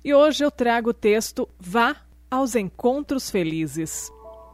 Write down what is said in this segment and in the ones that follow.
E hoje eu trago o texto Vá aos Encontros Felizes.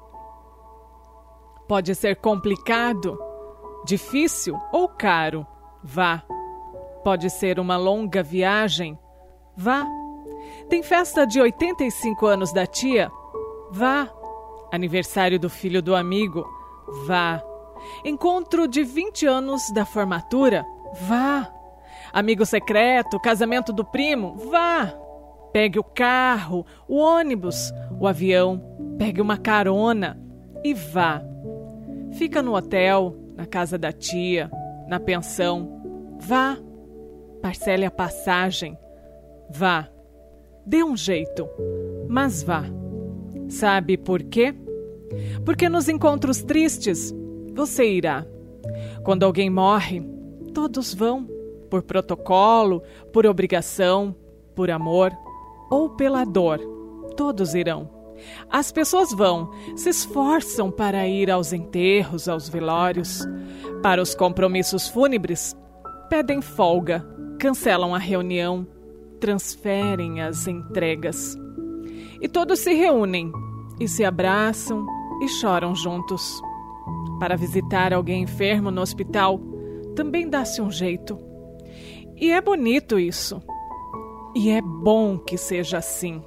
Pode ser complicado, difícil ou caro, vá. Pode ser uma longa viagem, vá. Tem festa de 85 anos da tia, vá. Aniversário do filho do amigo, vá. Encontro de 20 anos da formatura, vá. Amigo secreto, casamento do primo, vá. Pegue o carro, o ônibus, o avião, pegue uma carona e vá. Fica no hotel, na casa da tia, na pensão, vá. Parcele a passagem, vá. Dê um jeito, mas vá. Sabe por quê? Porque nos encontros tristes, você irá. Quando alguém morre, todos vão, por protocolo, por obrigação, por amor ou pela dor, todos irão. As pessoas vão, se esforçam para ir aos enterros, aos velórios, para os compromissos fúnebres, pedem folga, cancelam a reunião, transferem as entregas. E todos se reúnem, e se abraçam e choram juntos. Para visitar alguém enfermo no hospital, também dá-se um jeito. E é bonito isso. E é bom que seja assim.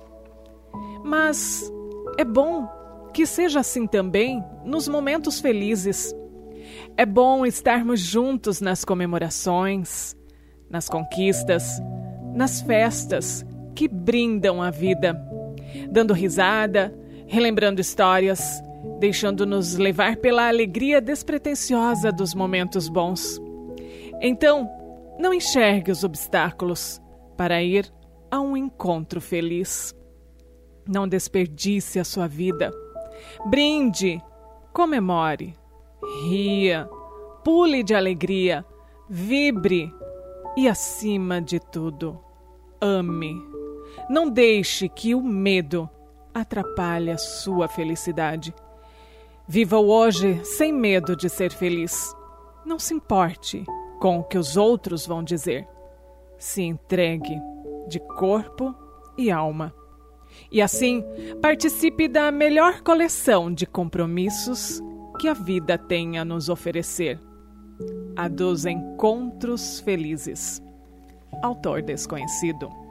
Mas é bom que seja assim também nos momentos felizes. É bom estarmos juntos nas comemorações, nas conquistas, nas festas que brindam a vida, dando risada, relembrando histórias, deixando-nos levar pela alegria despretensiosa dos momentos bons. Então, não enxergue os obstáculos para ir a um encontro feliz. Não desperdice a sua vida. Brinde, comemore, ria, pule de alegria, vibre e, acima de tudo, ame. Não deixe que o medo atrapalhe a sua felicidade. Viva o hoje sem medo de ser feliz. Não se importe com o que os outros vão dizer. Se entregue de corpo e alma. E assim, participe da melhor coleção de compromissos que a vida tem a nos oferecer. A dos encontros felizes. Autor desconhecido.